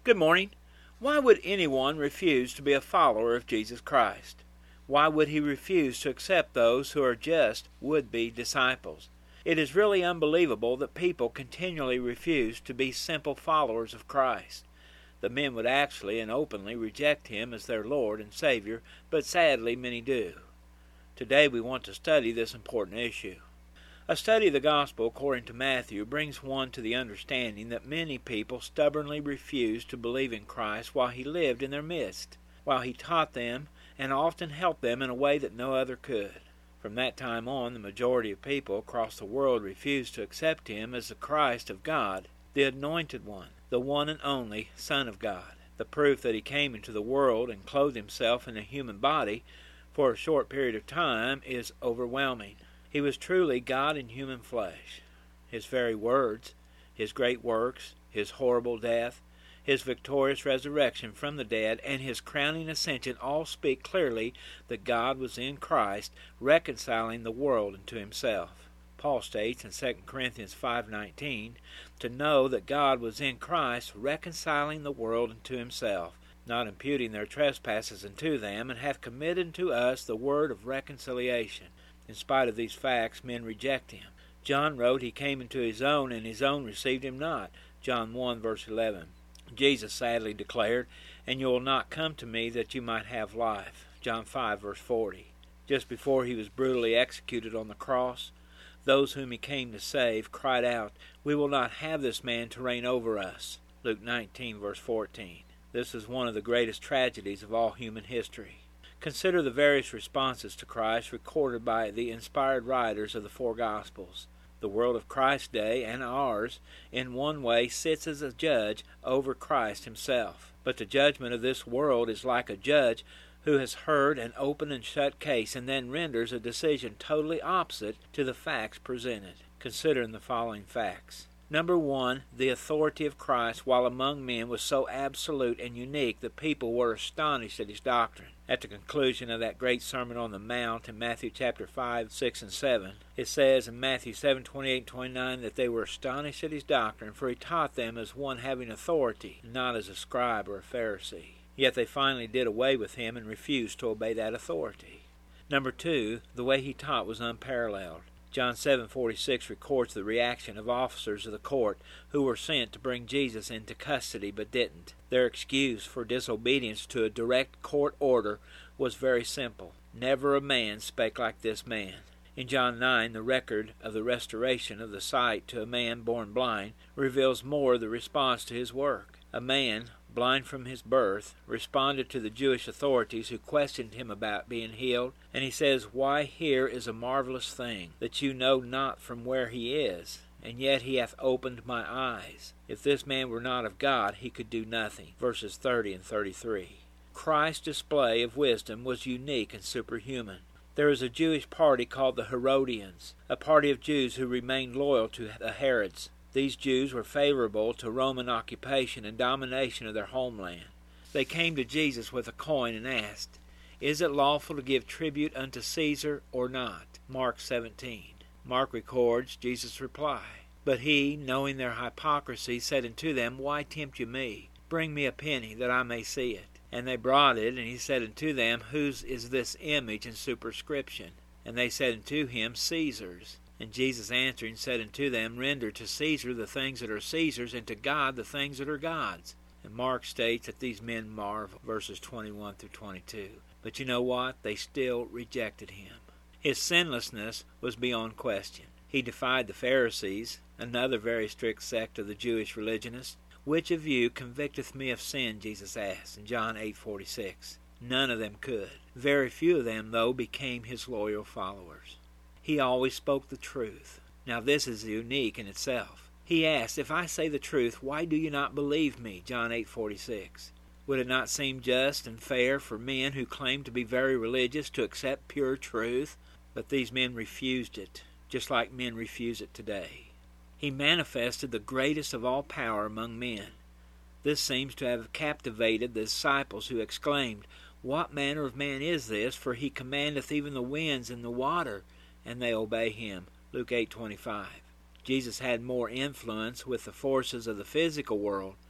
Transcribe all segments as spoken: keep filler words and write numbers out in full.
Good morning. Why would anyone refuse to be a follower of Jesus Christ? Why would he refuse to accept those who are just would-be disciples? It is really unbelievable that people continually refuse to be simple followers of Christ. The men would actually and openly reject him as their Lord and Savior, but sadly many do. Today we want to study this important issue. A study of the Gospel according to Matthew brings one to the understanding that many people stubbornly refused to believe in Christ while he lived in their midst, while he taught them and often helped them in a way that no other could. From that time on, the majority of people across the world refused to accept him as the Christ of God, the Anointed One, the one and only Son of God. The proof that he came into the world and clothed himself in a human body for a short period of time is overwhelming. He was truly God in human flesh. His very words, his great works, his horrible death, his victorious resurrection from the dead, and his crowning ascension all speak clearly that God was in Christ, reconciling the world unto himself. Paul states in Second Corinthians five nineteen, to know that God was in Christ, reconciling the world unto himself, not imputing their trespasses unto them, and hath committed to us the word of reconciliation. In spite of these facts, men reject him. John wrote, he came into his own, and his own received him not. John one, verse eleven. Jesus sadly declared, and you will not come to me that you might have life. John five, verse forty. Just before he was brutally executed on the cross, those whom he came to save cried out, we will not have this man to reign over us. Luke nineteen, verse fourteen. This is one of the greatest tragedies of all human history. Consider the various responses to Christ recorded by the inspired writers of the four Gospels. The world of Christ's day and ours, in one way, sits as a judge over Christ himself. But the judgment of this world is like a judge who has heard an open and shut case and then renders a decision totally opposite to the facts presented. Consider the following facts. Number one, the authority of Christ while among men was so absolute and unique that people were astonished at his doctrine. At the conclusion of that great Sermon on the Mount in Matthew chapter five, six, and seven, it says in Matthew seven, twenty-eight and twenty-nine that they were astonished at his doctrine, for he taught them as one having authority, not as a scribe or a Pharisee. Yet they finally did away with him and refused to obey that authority. Number two, the way he taught was unparalleled. John seven forty-six records the reaction of officers of the court who were sent to bring Jesus into custody but didn't. Their excuse for disobedience to a direct court order was very simple. Never a man spake like this man. In John nine, the record of the restoration of the sight to a man born blind reveals more of the response to his work. A man, blind from his birth, responded to the Jewish authorities who questioned him about being healed, and he says, why, here is a marvelous thing, that you know not from where he is, and yet he hath opened my eyes. If this man were not of God, he could do nothing. Verses thirty and thirty-three. Christ's display of wisdom was unique and superhuman. There is a Jewish party called the Herodians, a party of Jews who remained loyal to the Herods. These Jews were favorable to Roman occupation and domination of their homeland. They came to Jesus with a coin and asked, is it lawful to give tribute unto Caesar or not? Mark seventeen. Mark records Jesus' reply. But he, knowing their hypocrisy, said unto them, why tempt you me? Bring me a penny, that I may see it. And they brought it, and he said unto them, whose is this image and superscription? And they said unto him, Caesar's. And Jesus answering said unto them, render to Caesar the things that are Caesar's, and to God the things that are God's. And Mark states that these men marvel, verses twenty-one through twenty-two. But you know what? They still rejected him. His sinlessness was beyond question. He defied the Pharisees, another very strict sect of the Jewish religionists. Which of you convicteth me of sin? Jesus asked in John eight forty-six. None of them could. Very few of them, though, became his loyal followers. He always spoke the truth. Now this is unique in itself. He asked, if I say the truth, why do you not believe me? John eight forty-six. Would it not seem just and fair for men who claim to be very religious to accept pure truth? But these men refused it, just like men refuse it today. He manifested the greatest of all power among men. This seems to have captivated the disciples who exclaimed, what manner of man is this? For he commandeth even the winds and the water, and they obey him. Luke eight twenty-five. Jesus had more influence with the forces of the physical world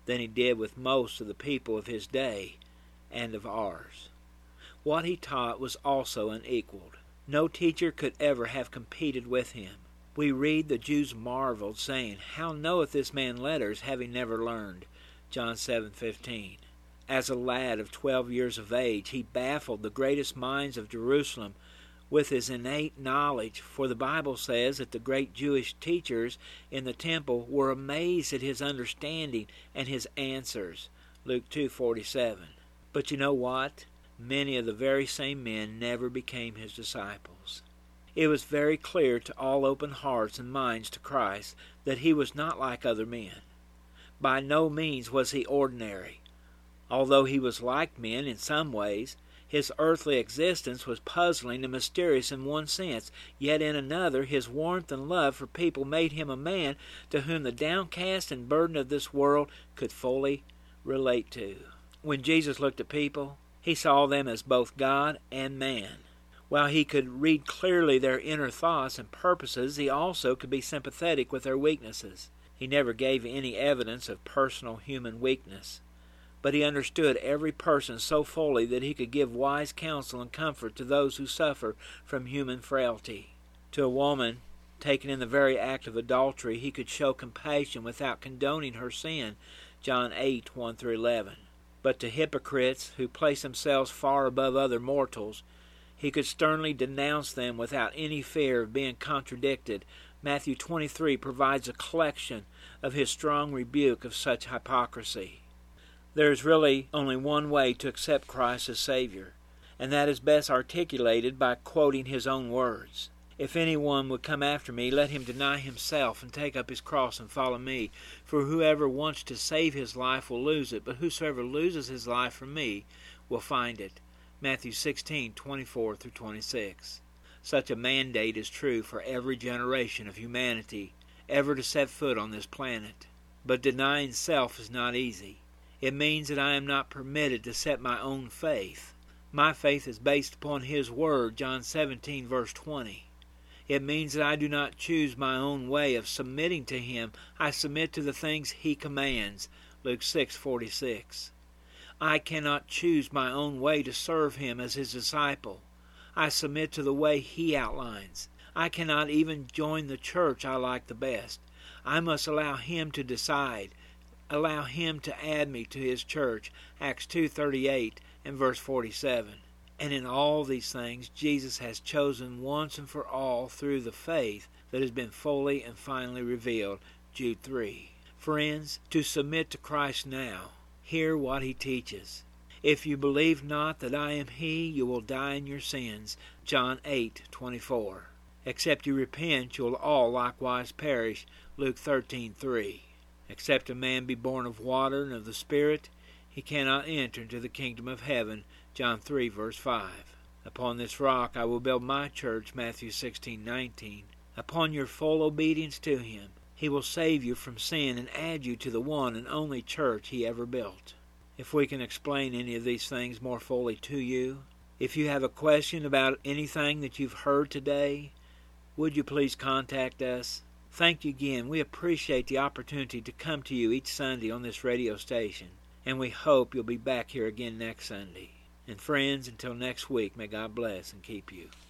than he did with most of the people of his day and of ours. What he taught was also unequaled. No teacher could ever have competed with him. We read the Jews marveled, saying, How knoweth this man letters, having never learned? John seven fifteen. As a lad of twelve years of age, he baffled the greatest minds of Jerusalem with his innate knowledge, for the Bible says that the great Jewish teachers in the temple were amazed at his understanding and his answers. Luke two forty-seven. But you know what? Many of the very same men never became his disciples. It was very clear to all open hearts and minds to Christ that he was not like other men. By no means was he ordinary. Although he was like men in some ways, his earthly existence was puzzling and mysterious in one sense, yet in another his warmth and love for people made him a man to whom the downcast and burdened of this world could fully relate to. When Jesus looked at people, he saw them as both God and man. While he could read clearly their inner thoughts and purposes, he also could be sympathetic with their weaknesses. He never gave any evidence of personal human weakness, but he understood every person so fully that he could give wise counsel and comfort to those who suffer from human frailty. To a woman taken in the very act of adultery, he could show compassion without condoning her sin, John eight one through eleven. But to hypocrites who place themselves far above other mortals, he could sternly denounce them without any fear of being contradicted. Matthew twenty-three provides a collection of his strong rebuke of such hypocrisy. There is really only one way to accept Christ as Savior, and that is best articulated by quoting his own words. If anyone would come after me, let him deny himself and take up his cross and follow me. For whoever wants to save his life will lose it, but whosoever loses his life for me will find it. Matthew sixteen twenty-four through twenty-six. Such a mandate is true for every generation of humanity ever to set foot on this planet. But denying self is not easy. It means that I am not permitted to set my own faith. My faith is based upon his word, John seventeen verse twenty. It means that I do not choose my own way of submitting to him. I submit to the things he commands, Luke six forty-six. I cannot choose my own way to serve him as his disciple. I submit to the way he outlines. I cannot even join the church I like the best. I must allow him to decide. Allow him to add me to his church, Acts two thirty-eight and verse forty-seven. And in all these things, Jesus has chosen once and for all through the faith that has been fully and finally revealed, Jude three. Friends, to submit to Christ now, hear what he teaches. If you believe not that I am he, you will die in your sins, John eight twenty-four. Except you repent, you will all likewise perish, Luke thirteen three. Except a man be born of water and of the Spirit, he cannot enter into the kingdom of heaven, John three verse five. Upon this rock I will build my church, Matthew sixteen nineteen. Upon your full obedience to him, he will save you from sin and add you to the one and only church he ever built. If we can explain any of these things more fully to you, if you have a question about anything that you've heard today, would you please contact us? Thank you again. We appreciate the opportunity to come to you each Sunday on this radio station, and we hope you'll be back here again next Sunday. And friends, until next week, may God bless and keep you.